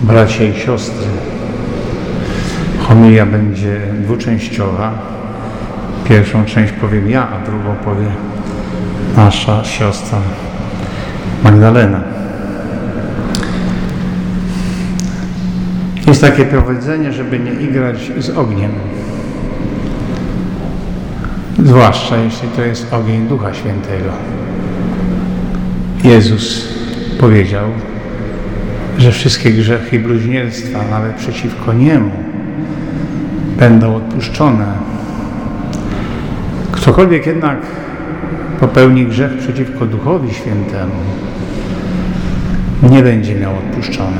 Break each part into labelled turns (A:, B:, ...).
A: Bracia i siostry, homilia będzie dwuczęściowa. Pierwszą część powiem ja, a drugą powie nasza siostra Magdalena. Jest takie powiedzenie, żeby nie igrać z ogniem. Zwłaszcza jeśli to jest ogień Ducha Świętego. Jezus powiedział, że wszystkie grzechy i bluźnierstwa, nawet przeciwko Niemu, będą odpuszczone. Ktokolwiek jednak popełni grzech przeciwko Duchowi Świętemu, nie będzie miał odpuszczony.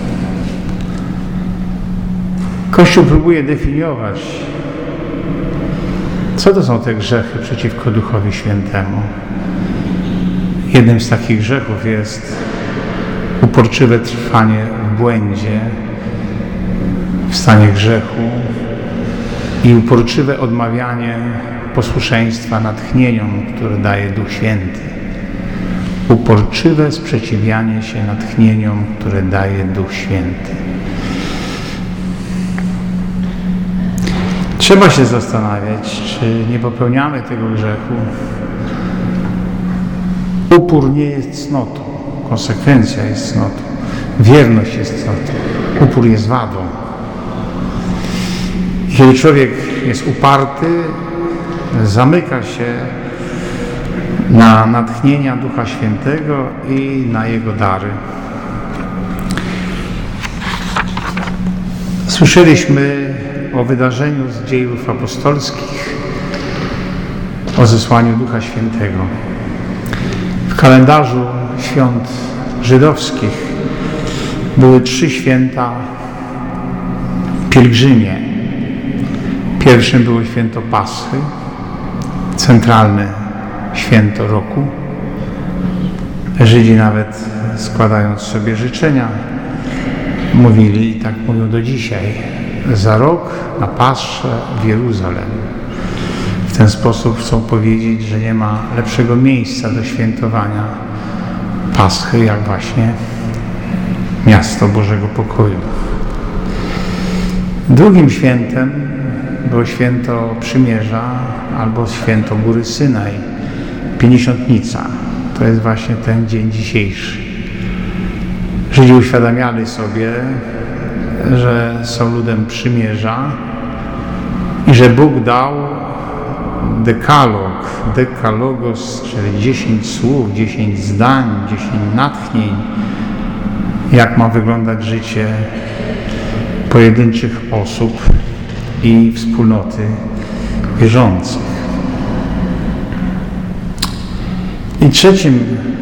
A: Kościół próbuje definiować, co to są te grzechy przeciwko Duchowi Świętemu. Jednym z takich grzechów jest uporczywe trwanie w błędzie, w stanie grzechu i uporczywe odmawianie posłuszeństwa natchnieniom, które daje Duch Święty. Uporczywe sprzeciwianie się natchnieniom, które daje Duch Święty. Trzeba się zastanawiać, czy nie popełniamy tego grzechu. Upór nie jest cnotą, konsekwencja jest cnotą, wierność jest cnotą, upór jest wadą. Jeżeli człowiek jest uparty, zamyka się na natchnienia Ducha Świętego i na Jego dary. Słyszeliśmy o wydarzeniu z Dziejów Apostolskich, o zesłaniu Ducha Świętego. W kalendarzu świąt żydowskich były 3 święta pielgrzymie. Pierwszym było święto Paschy, centralne święto roku. Żydzi nawet składając sobie życzenia mówili, i tak mówią do dzisiaj, za rok na Paschę w Jeruzalem. W ten sposób chcą powiedzieć, że nie ma lepszego miejsca do świętowania Paschy, jak właśnie miasto Bożego Pokoju. Drugim świętem było święto Przymierza albo święto Góry Synaj, Pięćdziesiątnica. To jest właśnie ten dzień dzisiejszy. Żydzi uświadamiali sobie, że są ludem przymierza i że Bóg dał dekalogos, czyli 10 słów, 10 zdań, 10 natchnień, jak ma wyglądać życie pojedynczych osób i wspólnoty wierzących. I trzecim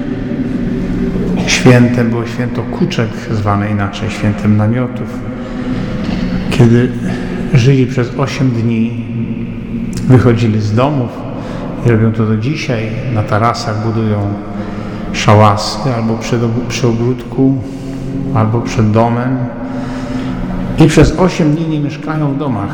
A: świętem było święto Kuczek, zwane inaczej świętem namiotów, kiedy Żydzi przez 8 dni wychodzili z domów i robią to do dzisiaj. Na tarasach budują szałasy albo przy ogródku, albo przed domem i przez 8 dni nie mieszkają w domach.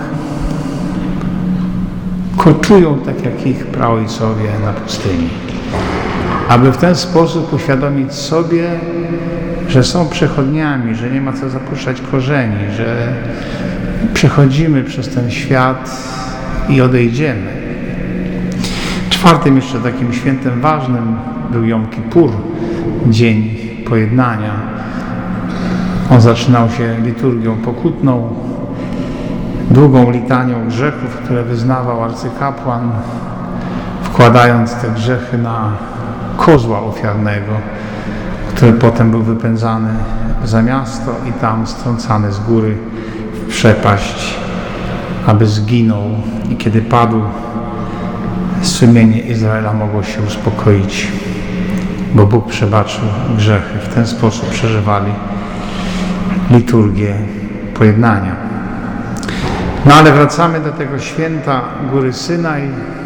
A: Koczują tak jak ich praojcowie na pustyni, aby w ten sposób uświadomić sobie, że są przechodniami, że nie ma co zapuszczać korzeni, że przechodzimy przez ten świat i odejdziemy. Czwartym jeszcze takim świętem ważnym był Jom Kippur, Dzień Pojednania. On zaczynał się liturgią pokutną, długą litanią grzechów, które wyznawał arcykapłan, wkładając te grzechy na kozła ofiarnego, który potem był wypędzany za miasto i tam strącany z góry w przepaść, aby zginął. I kiedy padł, sumienie Izraela mogło się uspokoić, bo Bóg przebaczył grzechy. W ten sposób przeżywali liturgię pojednania. No ale wracamy do tego święta Góry Synaj.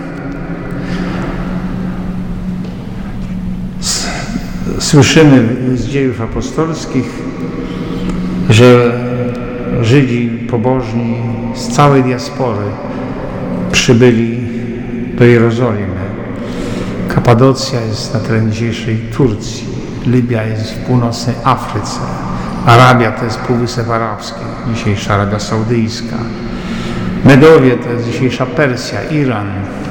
A: Słyszymy z Dziejów Apostolskich, że Żydzi pobożni z całej diaspory przybyli do Jerozolimy. Kapadocja jest na terenie dzisiejszej Turcji, Libia jest w północnej Afryce, Arabia to jest Półwysep Arabski, dzisiejsza Arabia Saudyjska. Medowie to jest dzisiejsza Persja, Iran.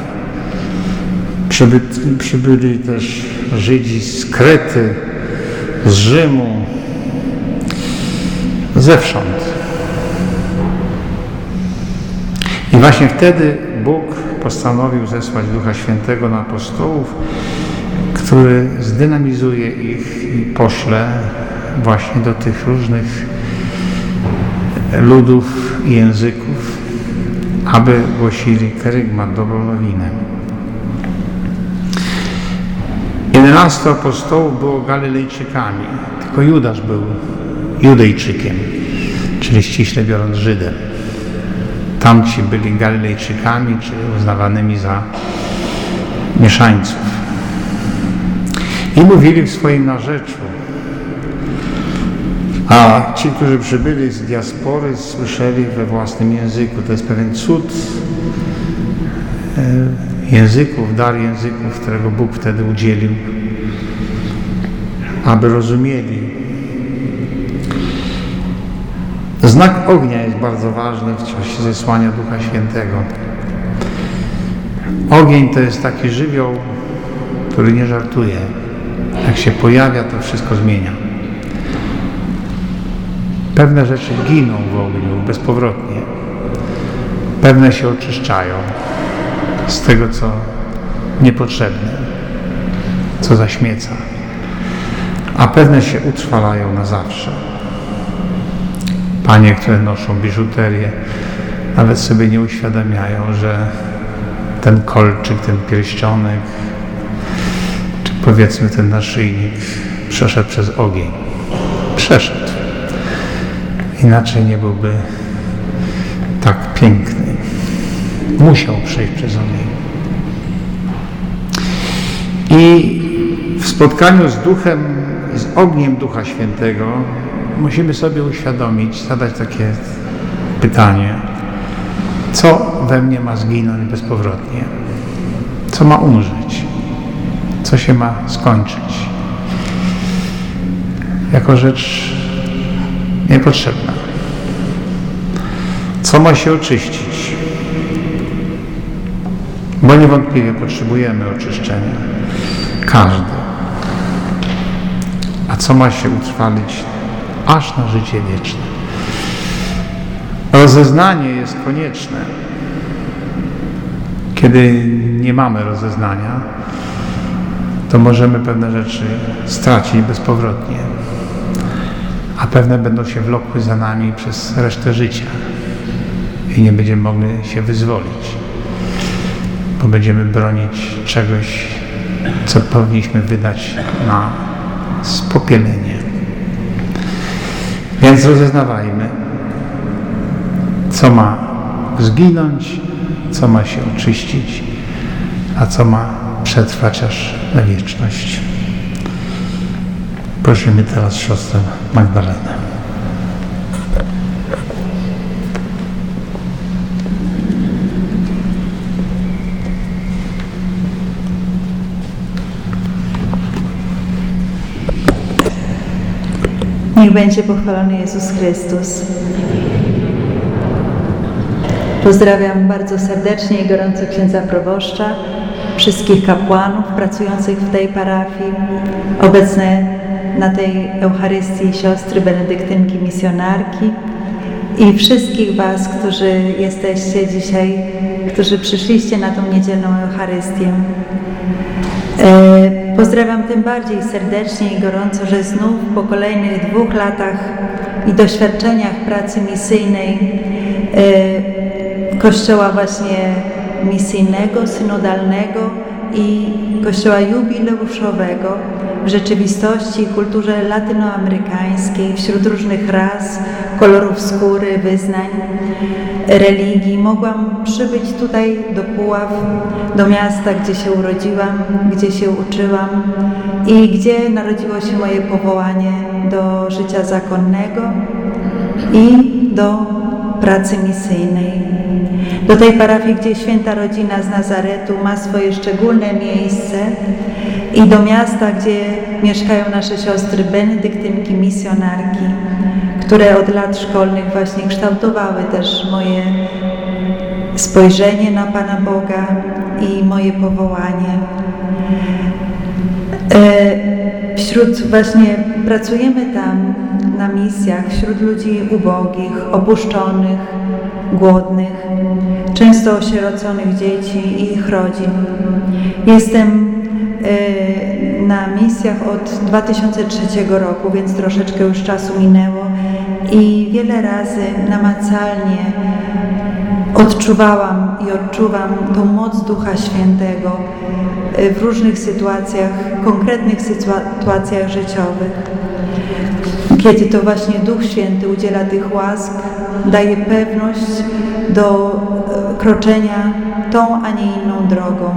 A: Przybyli też Żydzi z Krety, z Rzymu, zewsząd. I właśnie wtedy Bóg postanowił zesłać Ducha Świętego na apostołów, który zdynamizuje ich i pośle właśnie do tych różnych ludów i języków, aby głosili kerygmat, dobrą nowinę. 11 apostołów było Galilejczykami, tylko Judasz był Judejczykiem, czyli ściśle biorąc Żydem. Tamci byli Galilejczykami, czyli uznawanymi za mieszańców. I mówili w swoim narzeczu. A ci, którzy przybyli z diaspory, słyszeli we własnym języku. To jest pewien cud języków, dar języków, którego Bóg wtedy udzielił, aby rozumieli. Znak ognia jest bardzo ważny w czasie zesłania Ducha Świętego. Ogień to jest taki żywioł, który nie żartuje. Jak się pojawia, to wszystko zmienia. Pewne rzeczy giną w ogniu bezpowrotnie. Pewne się oczyszczają z tego, co niepotrzebne, co zaśmieca. A pewne się utrwalają na zawsze. Panie, które noszą biżuterię, nawet sobie nie uświadamiają, że ten kolczyk, ten pierścionek, czy powiedzmy ten naszyjnik przeszedł przez ogień. Przeszedł. Inaczej nie byłby tak piękny. Musiał przejść przez ogień. I w spotkaniu z Duchem, z ogniem Ducha Świętego musimy sobie uświadomić, zadać takie pytanie, co we mnie ma zginąć bezpowrotnie? Co ma umrzeć? Co się ma skończyć? Jako rzecz niepotrzebna. Co ma się oczyścić? Bo niewątpliwie potrzebujemy oczyszczenia. Każdy. A co ma się utrwalić aż na życie wieczne? Rozeznanie jest konieczne. Kiedy nie mamy rozeznania, to możemy pewne rzeczy stracić bezpowrotnie, a pewne będą się wlokły za nami przez resztę życia i nie będziemy mogli się wyzwolić, bo będziemy bronić czegoś, co powinniśmy wydać na spopielenie. Więc rozeznawajmy, co ma zginąć, co ma się oczyścić, a co ma przetrwać aż na wieczność. Prosimy teraz siostrę Magdalenę.
B: Niech będzie pochwalony Jezus Chrystus. Pozdrawiam bardzo serdecznie i gorąco księdza proboszcza, wszystkich kapłanów pracujących w tej parafii, obecne na tej Eucharystii siostry benedyktynki misjonarki i wszystkich Was, którzy jesteście dzisiaj, którzy przyszliście na tą niedzielną Eucharystię. Pozdrawiam tym bardziej serdecznie i gorąco, że znów po kolejnych 2 latach i doświadczeniach pracy misyjnej Kościoła właśnie misyjnego, synodalnego i Kościoła jubileuszowego w rzeczywistości i kulturze latynoamerykańskiej, wśród różnych ras, kolorów skóry, wyznań, religii. Mogłam przybyć tutaj do Puław, do miasta, gdzie się urodziłam, gdzie się uczyłam i gdzie narodziło się moje powołanie do życia zakonnego i do pracy misyjnej. Do tej parafii, gdzie Święta Rodzina z Nazaretu ma swoje szczególne miejsce i do miasta, gdzie mieszkają nasze siostry benedyktynki misjonarki. które od lat szkolnych właśnie kształtowały też moje spojrzenie na Pana Boga i moje powołanie. Pracujemy tam na misjach wśród ludzi ubogich, opuszczonych, głodnych, często osieroconych dzieci i ich rodzin. Jestem na misjach od 2003 roku, więc troszeczkę już czasu minęło i wiele razy namacalnie odczuwałam i odczuwam tą moc Ducha Świętego w różnych sytuacjach, konkretnych sytuacjach życiowych. Kiedy to właśnie Duch Święty udziela tych łask, daje pewność do kroczenia tą, a nie inną drogą.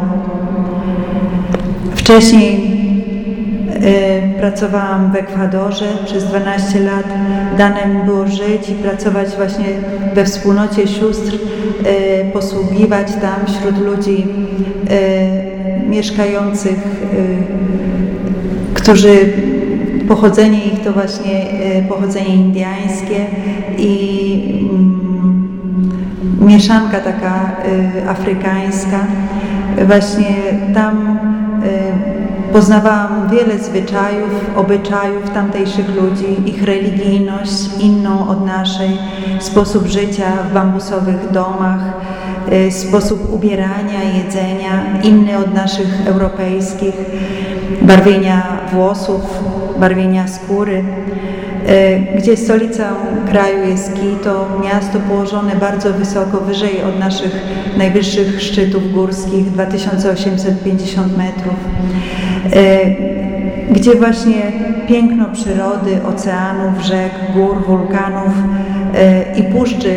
B: Wcześniej pracowałam w Ekwadorze przez 12 lat. Dane mi było żyć i pracować właśnie we wspólnocie sióstr, posługiwać tam wśród ludzi mieszkających, którzy pochodzenie ich to właśnie pochodzenie indiańskie i mieszanka taka afrykańska. Właśnie tam poznawałam wiele zwyczajów, obyczajów tamtejszych ludzi, ich religijność inną od naszej, sposób życia w bambusowych domach, sposób ubierania, jedzenia inny od naszych europejskich, barwienia włosów, barwienia skóry. Gdzie stolicą kraju jest Quito, miasto położone bardzo wysoko, wyżej od naszych najwyższych szczytów górskich, 2850 metrów, gdzie właśnie piękno przyrody, oceanów, rzek, gór, wulkanów i puszczy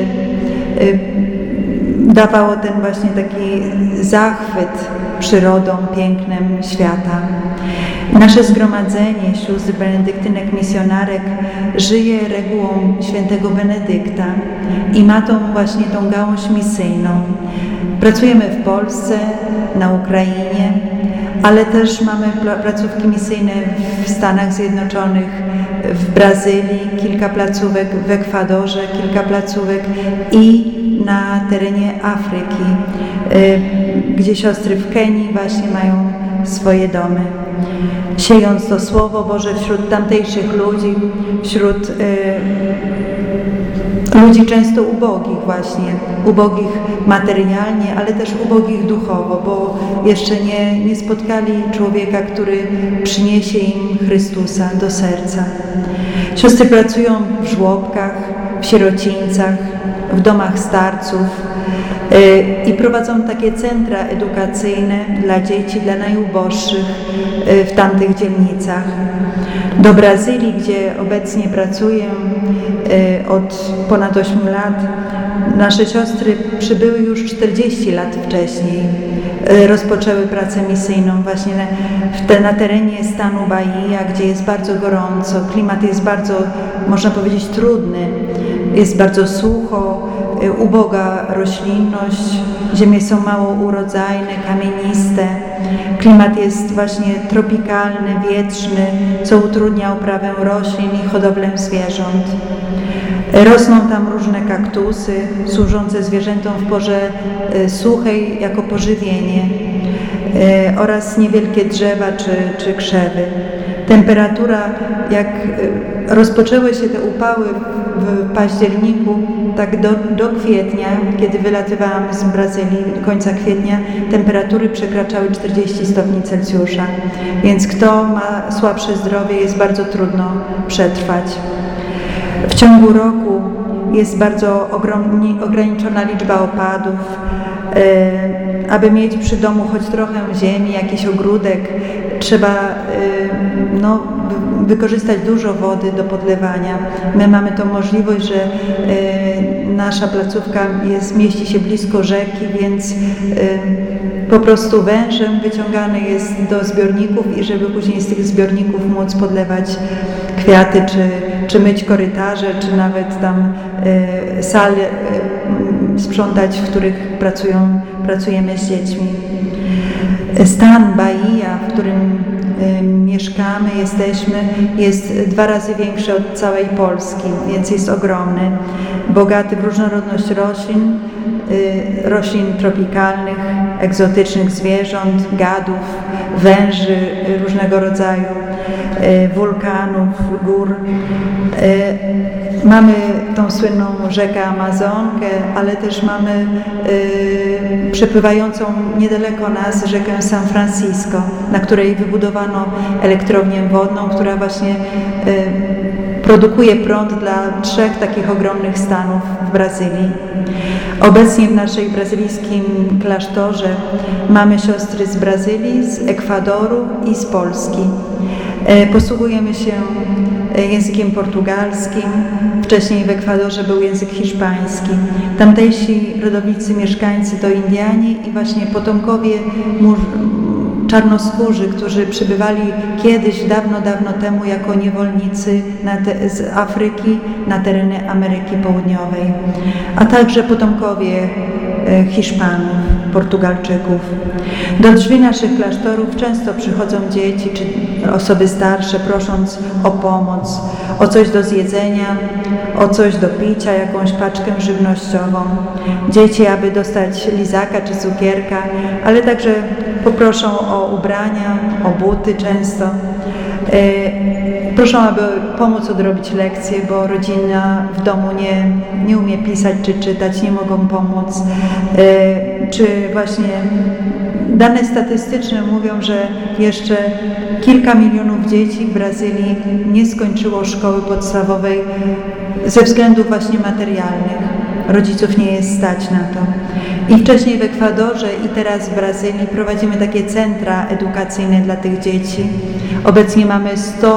B: dawało ten właśnie taki zachwyt przyrodą, pięknem świata. Nasze zgromadzenie sióstr benedyktynek misjonarek żyje regułą świętego Benedykta i ma właśnie tą gałąź misyjną. Pracujemy w Polsce, na Ukrainie, ale też mamy placówki misyjne w Stanach Zjednoczonych, w Brazylii, kilka placówek, w Ekwadorze, kilka placówek i na terenie Afryki, gdzie siostry w Kenii właśnie mają swoje domy. Siejąc to Słowo Boże wśród tamtejszych ludzi, wśród ludzi często ubogich właśnie, ubogich materialnie, ale też ubogich duchowo, bo jeszcze nie spotkali człowieka, który przyniesie im Chrystusa do serca. Siostry pracują w żłobkach, w sierocińcach, w domach starców i prowadzą takie centra edukacyjne dla dzieci, dla najuboższych w tamtych dzielnicach. Do Brazylii, gdzie obecnie pracuję od ponad 8 lat, nasze siostry przybyły już 40 lat wcześniej. Rozpoczęły pracę misyjną właśnie na terenie stanu Bahia, gdzie jest bardzo gorąco, klimat jest bardzo, można powiedzieć, trudny, jest bardzo sucho, uboga roślinność, ziemie są mało urodzajne, kamieniste, klimat jest właśnie tropikalny, wietrzny, co utrudnia uprawę roślin i hodowlę zwierząt. Rosną tam różne kaktusy służące zwierzętom w porze suchej jako pożywienie oraz niewielkie drzewa czy krzewy. Temperatura, jak rozpoczęły się te upały w październiku, tak do kwietnia, kiedy wylatywałam z Brazylii, końca kwietnia, temperatury przekraczały 40 stopni Celsjusza, więc kto ma słabsze zdrowie, jest bardzo trudno przetrwać. W ciągu roku jest bardzo ograniczona liczba opadów. Aby mieć przy domu choć trochę ziemi, jakiś ogródek, trzeba wykorzystać dużo wody do podlewania. My mamy tą możliwość, że nasza placówka mieści się blisko rzeki, więc po prostu wężem wyciągany jest do zbiorników i żeby później z tych zbiorników móc podlewać kwiaty, czy myć korytarze, czy nawet tam sale sprzątać, w których pracujemy z dziećmi. Stan Bahia, w którym mieszkamy, jest 2 razy większy od całej Polski, więc jest ogromny, bogaty w różnorodność roślin tropikalnych, egzotycznych zwierząt, gadów, węży różnego rodzaju, wulkanów, gór. Mamy tą słynną rzekę Amazonkę, ale też mamy przepływającą niedaleko nas rzekę San Francisco, na której wybudowano elektrownię wodną, która właśnie produkuje prąd dla 3 takich ogromnych stanów w Brazylii. Obecnie w naszej brazylijskim klasztorze mamy siostry z Brazylii, z Ekwadoru i z Polski. Posługujemy się językiem portugalskim. Wcześniej w Ekwadorze był język hiszpański. Tamtejsi rodownicy mieszkańcy to Indianie i właśnie potomkowie czarnoskórzy, którzy przybywali kiedyś, dawno, dawno temu jako niewolnicy z Afryki na tereny Ameryki Południowej, a także potomkowie Hiszpanów, Portugalczyków. Do drzwi naszych klasztorów często przychodzą dzieci czy osoby starsze, prosząc o pomoc, o coś do zjedzenia, o coś do picia, jakąś paczkę żywnościową. Dzieci, aby dostać lizaka czy cukierka, ale także poproszą o ubrania, o buty często. Proszą, aby pomóc odrobić lekcje, bo rodzina w domu nie umie pisać czy czytać, nie mogą pomóc. Czy właśnie dane statystyczne mówią, że jeszcze kilka milionów dzieci w Brazylii nie skończyło szkoły podstawowej ze względów właśnie materialnych. Rodziców nie jest stać na to. I wcześniej w Ekwadorze i teraz w Brazylii prowadzimy takie centra edukacyjne dla tych dzieci. Obecnie mamy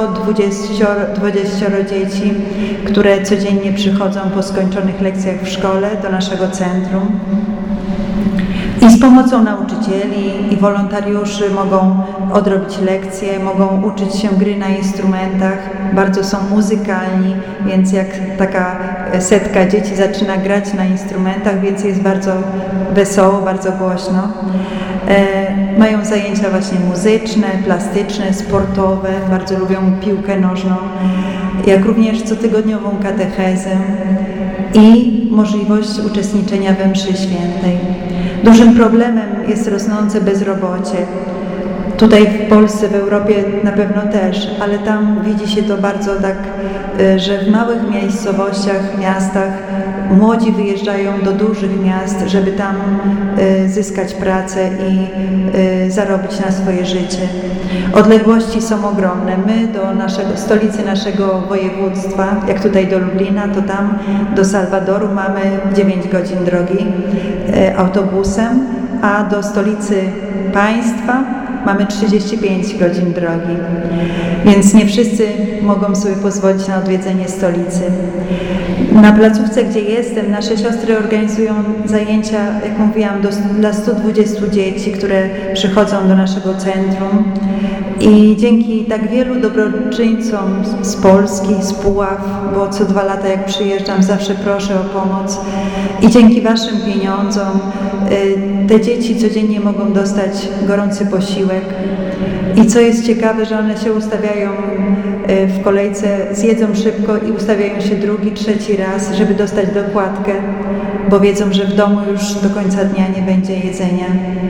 B: 120 dzieci, które codziennie przychodzą po skończonych lekcjach w szkole do naszego centrum. I z pomocą nauczycieli i wolontariuszy mogą odrobić lekcje, mogą uczyć się gry na instrumentach, bardzo są muzykalni, więc jak taka setka dzieci zaczyna grać na instrumentach, więc jest bardzo wesoło, bardzo głośno. Mają zajęcia właśnie muzyczne, plastyczne, sportowe, bardzo lubią piłkę nożną, jak również cotygodniową katechezę i możliwość uczestniczenia we mszy świętej. Dużym problemem jest rosnące bezrobocie. Tutaj w Polsce, w Europie na pewno też, ale tam widzi się to bardzo tak, że w małych miejscowościach, miastach młodzi wyjeżdżają do dużych miast, żeby tam zyskać pracę i zarobić na swoje życie. Odległości są ogromne. My do stolicy naszego województwa, jak tutaj do Lublina, to tam do Salwadoru mamy 9 godzin drogi autobusem, a do stolicy państwa mamy 35 godzin drogi, więc nie wszyscy mogą sobie pozwolić na odwiedzenie stolicy. Na placówce, gdzie jestem, nasze siostry organizują zajęcia, jak mówiłam, dla 120 dzieci, które przychodzą do naszego centrum. I dzięki tak wielu dobroczyńcom z Polski, z Puław, bo co 2 lata jak przyjeżdżam, zawsze proszę o pomoc. I dzięki Waszym pieniądzom te dzieci codziennie mogą dostać gorący posiłek. I co jest ciekawe, że one się ustawiają w kolejce, zjedzą szybko i ustawiają się 2., 3. raz, żeby dostać dokładkę, bo wiedzą, że w domu już do końca dnia nie będzie jedzenia.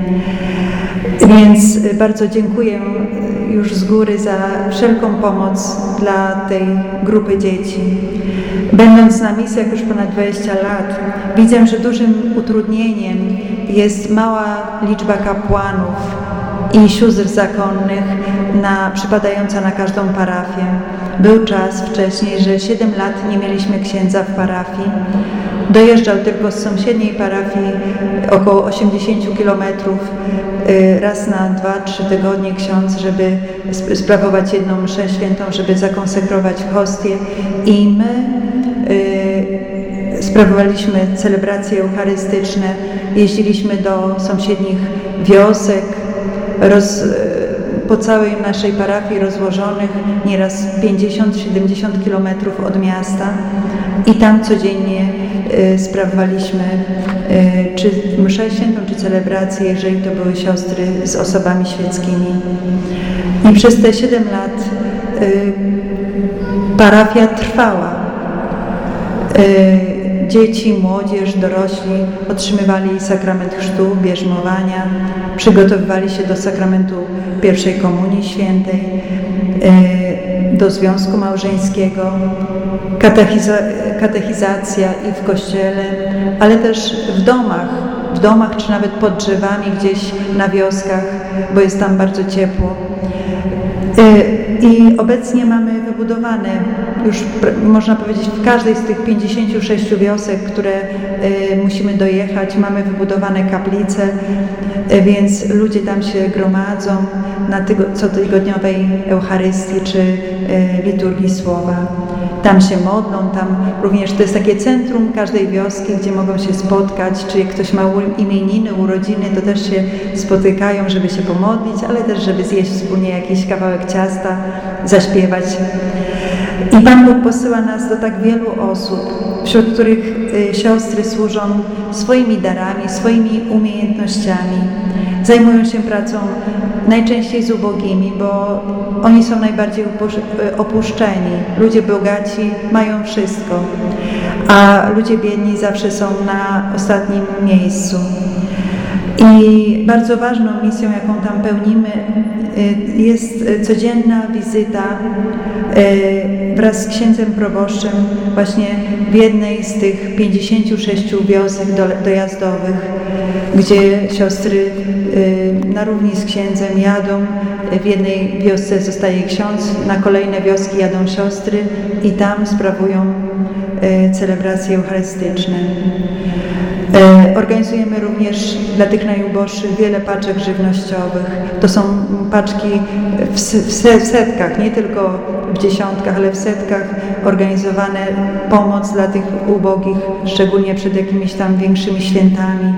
B: Więc bardzo dziękuję już z góry za wszelką pomoc dla tej grupy dzieci. Będąc na misjach już ponad 20 lat, widzę, że dużym utrudnieniem jest mała liczba kapłanów i sióstr zakonnych przypadająca na każdą parafię. Był czas wcześniej, że 7 lat nie mieliśmy księdza w parafii. Dojeżdżał tylko z sąsiedniej parafii około 80 kilometrów raz na 2-3 tygodnie ksiądz, żeby sprawować jedną mszę świętą, żeby zakonsekrować hostię. I my sprawowaliśmy celebracje eucharystyczne, jeździliśmy do sąsiednich wiosek, po całej naszej parafii rozłożonych nieraz 50-70 kilometrów od miasta i tam codziennie sprawowaliśmy czy mszę świętą, czy celebrację, jeżeli to były siostry z osobami świeckimi. I przez te 7 lat parafia trwała. Dzieci, młodzież, dorośli otrzymywali sakrament chrztu, bierzmowania, przygotowywali się do sakramentu pierwszej komunii świętej, do związku małżeńskiego, katechizacja i w kościele, ale też w domach czy nawet pod drzewami gdzieś na wioskach, bo jest tam bardzo ciepło. I obecnie mamy wybudowane już, można powiedzieć, w każdej z tych 56 wiosek, które musimy dojechać, mamy wybudowane kaplice, więc ludzie tam się gromadzą na cotygodniowej Eucharystii czy liturgii słowa. Tam się modlą, tam również to jest takie centrum każdej wioski, gdzie mogą się spotkać, czy jak ktoś ma imieniny, urodziny, to też się spotykają, żeby się pomodlić, ale też żeby zjeść wspólnie jakiś kawałek ciasta, zaśpiewać. I Pan Bóg posyła nas do tak wielu osób, wśród których siostry służą swoimi darami, swoimi umiejętnościami. Zajmują się pracą najczęściej z ubogimi, bo oni są najbardziej opuszczeni. Ludzie bogaci mają wszystko, a ludzie biedni zawsze są na ostatnim miejscu. I bardzo ważną misją, jaką tam pełnimy, jest codzienna wizyta wraz z księdzem proboszczem właśnie w jednej z tych 56 wiosek dojazdowych, gdzie siostry na równi z księdzem jadą. W jednej wiosce zostaje ksiądz, na kolejne wioski jadą siostry i tam sprawują celebracje eucharystyczne. Organizujemy również dla tych najuboższych wiele paczek żywnościowych. To są paczki w setkach, nie tylko w dziesiątkach, ale w setkach organizowane, pomoc dla tych ubogich, szczególnie przed jakimiś tam większymi świętami.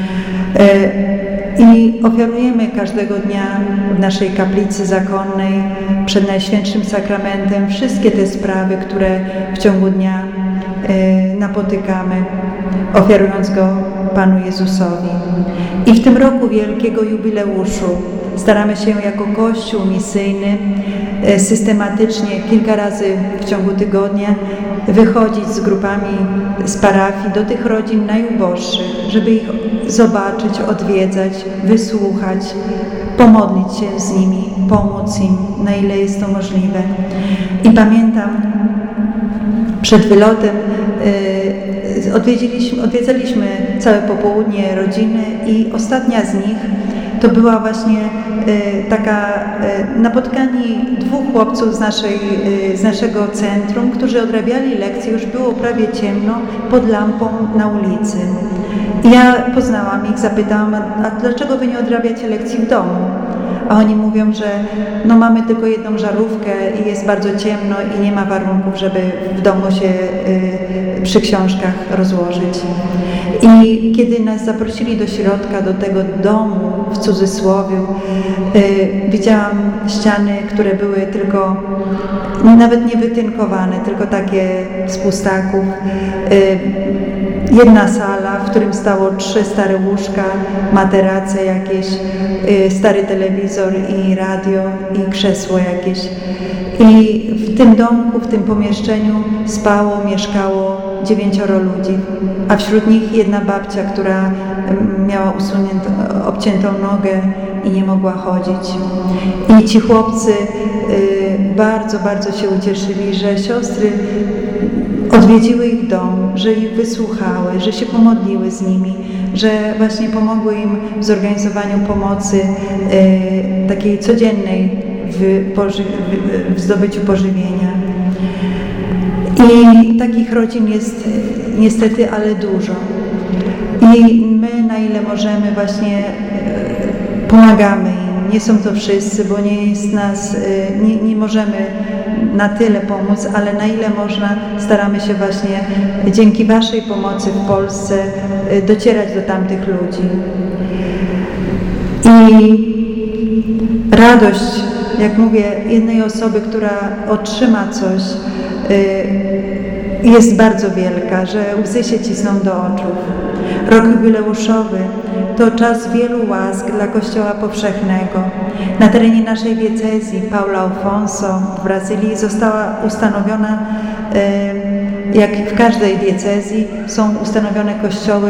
B: I ofiarujemy każdego dnia w naszej kaplicy zakonnej przed Najświętszym Sakramentem wszystkie te sprawy, które w ciągu dnia napotykamy, ofiarując go Panu Jezusowi. I w tym roku wielkiego jubileuszu staramy się jako Kościół misyjny systematycznie kilka razy w ciągu tygodnia wychodzić z grupami z parafii do tych rodzin najuboższych, żeby ich zobaczyć, odwiedzać, wysłuchać, pomodlić się z nimi, pomóc im, na ile jest to możliwe. I pamiętam, przed wylotem odwiedzaliśmy całe popołudnie rodziny i ostatnia z nich to była właśnie taka napotkani 2 chłopców z naszego centrum, którzy odrabiali lekcje, już było prawie ciemno, pod lampą na ulicy. I ja poznałam ich, zapytałam, a dlaczego wy nie odrabiacie lekcji w domu? A oni mówią, że no mamy tylko jedną żarówkę i jest bardzo ciemno i nie ma warunków, żeby w domu się przy książkach rozłożyć. I kiedy nas zaprosili do środka, do tego domu, w cudzysłowie, widziałam ściany, które były tylko, nawet nie wytynkowane, tylko takie z pustaków. Jedna sala, w którym stało 3 stare łóżka, materace jakieś, stary telewizor i radio i krzesło jakieś. I w tym domku, w tym pomieszczeniu mieszkało 9 ludzi, a wśród nich jedna babcia, która miała obciętą nogę i nie mogła chodzić. I ci chłopcy bardzo, bardzo się ucieszyli, że siostry odwiedziły ich dom, że ich wysłuchały, że się pomodliły z nimi, że właśnie pomogły im w zorganizowaniu pomocy takiej codziennej w zdobyciu pożywienia. I takich rodzin jest niestety, ale dużo. I my, na ile możemy, właśnie pomagamy im. Nie są to wszyscy, bo nie jest nas, nie możemy na tyle pomóc, ale na ile można, staramy się właśnie dzięki Waszej pomocy w Polsce docierać do tamtych ludzi. I radość, jak mówię, jednej osoby, która otrzyma coś, jest bardzo wielka, że łzy się cisną do oczu. Rok jubileuszowy to czas wielu łask dla Kościoła powszechnego. Na terenie naszej diecezji Paulo Afonso w Brazylii została ustanowiona, jak w każdej diecezji, są ustanowione kościoły,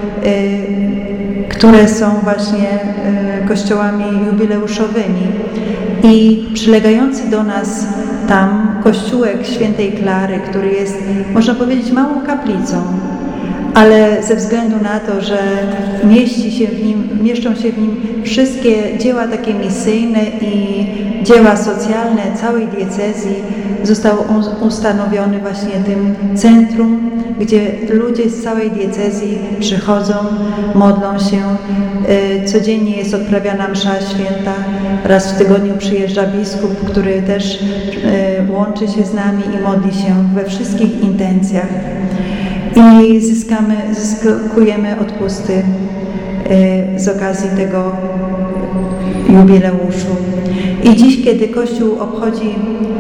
B: które są właśnie kościołami jubileuszowymi. I przylegający do nas tam kościółek Świętej Klary, który jest, można powiedzieć, małą kaplicą, ale ze względu na to, że mieszczą się w nim wszystkie dzieła takie misyjne i dzieła socjalne całej diecezji, został ustanowiony właśnie tym centrum, gdzie ludzie z całej diecezji przychodzą, modlą się. Codziennie jest odprawiana msza święta. Raz w tygodniu przyjeżdża biskup, który też łączy się z nami i modli się we wszystkich intencjach. I zyskujemy odpusty z okazji tego jubileuszu. I dziś, kiedy Kościół obchodzi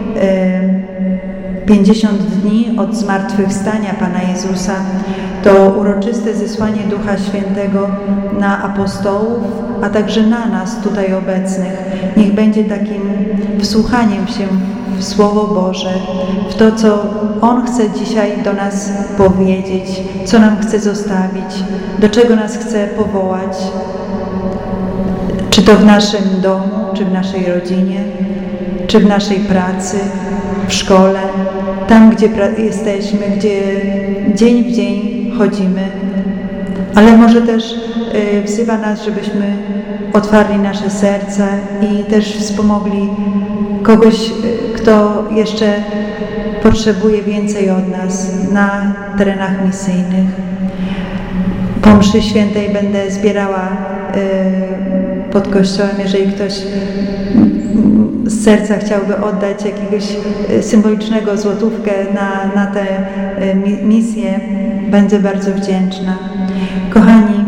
B: 50 dni od zmartwychwstania Pana Jezusa, to uroczyste zesłanie Ducha Świętego na apostołów, a także na nas tutaj obecnych, niech będzie takim wsłuchaniem się w Słowo Boże, w to, co On chce dzisiaj do nas powiedzieć, co nam chce zostawić, do czego nas chce powołać, czy to w naszym domu, czy w naszej rodzinie, czy w naszej pracy, w szkole, tam, gdzie jesteśmy, gdzie dzień w dzień chodzimy, ale może też wzywa nas, żebyśmy otwarli nasze serca i też wspomogli kogoś, kto jeszcze potrzebuje więcej od nas na terenach misyjnych. Po mszy świętej będę zbierała pod kościołem, jeżeli ktoś z serca chciałby oddać jakiegoś symbolicznego złotówkę na tę misję, będę bardzo wdzięczna. Kochani,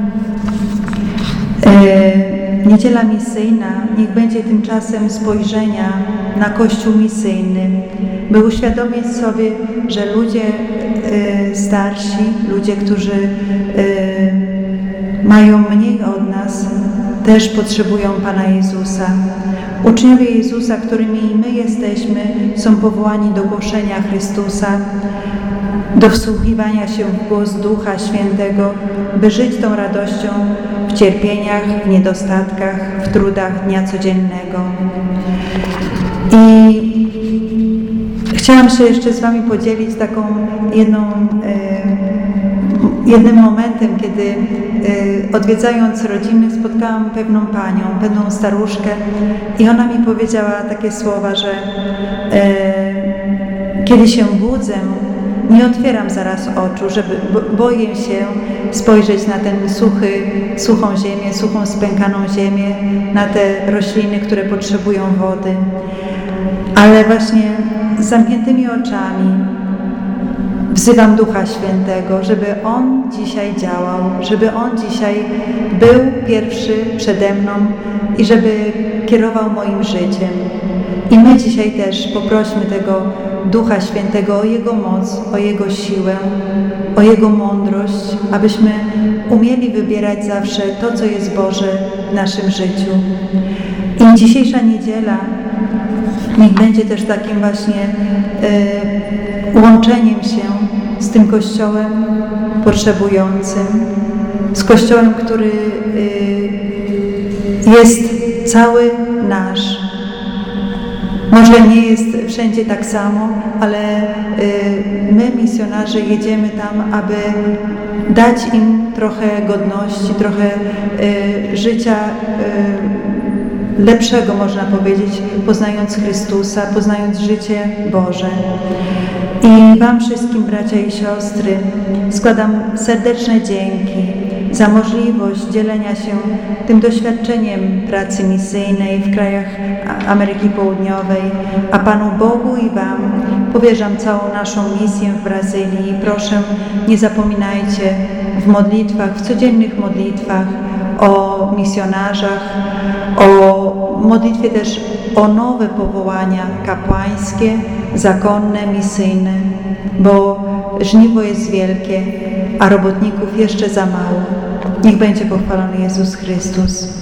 B: Niedziela Misyjna niech będzie tymczasem spojrzenia na Kościół misyjny, by uświadomić sobie, że ludzie starsi, ludzie, którzy mają mniej od nas, też potrzebują Pana Jezusa. Uczniowie Jezusa, którymi my jesteśmy, są powołani do głoszenia Chrystusa, do wsłuchiwania się w głos Ducha Świętego, by żyć tą radością w cierpieniach, w niedostatkach, w trudach dnia codziennego. I chciałam się jeszcze z Wami podzielić taką jednym momentem, kiedy odwiedzając rodziny spotkałam pewną panią, pewną staruszkę i ona mi powiedziała takie słowa, że kiedy się budzę, nie otwieram zaraz oczu, boję się spojrzeć na tę suchą ziemię, suchą, spękaną ziemię, na te rośliny, które potrzebują wody. Ale właśnie z zamkniętymi oczami wzywam Ducha Świętego, żeby On dzisiaj działał, żeby On dzisiaj był pierwszy przede mną i żeby kierował moim życiem. I my dzisiaj też poprośmy tego Ducha Świętego o Jego moc, o Jego siłę, o Jego mądrość, abyśmy umieli wybierać zawsze to, co jest Boże w naszym życiu. I dzisiejsza niedziela niech będzie też takim właśnie łączeniem się z tym Kościołem potrzebującym, z Kościołem, który jest cały nasz. Może nie jest wszędzie tak samo, ale my, misjonarze, jedziemy tam, aby dać im trochę godności, trochę życia lepszego, można powiedzieć, poznając Chrystusa, poznając życie Boże. I Wam wszystkim, bracia i siostry, składam serdeczne dzięki za możliwość dzielenia się tym doświadczeniem pracy misyjnej w krajach Ameryki Południowej, a Panu Bogu i Wam powierzam całą naszą misję w Brazylii. Proszę, nie zapominajcie w modlitwach, w codziennych modlitwach o misjonarzach, o modlitwie też o nowe powołania kapłańskie, zakonne, misyjne, bo żniwo jest wielkie, a robotników jeszcze za mało. Niech będzie pochwalony Jezus Chrystus.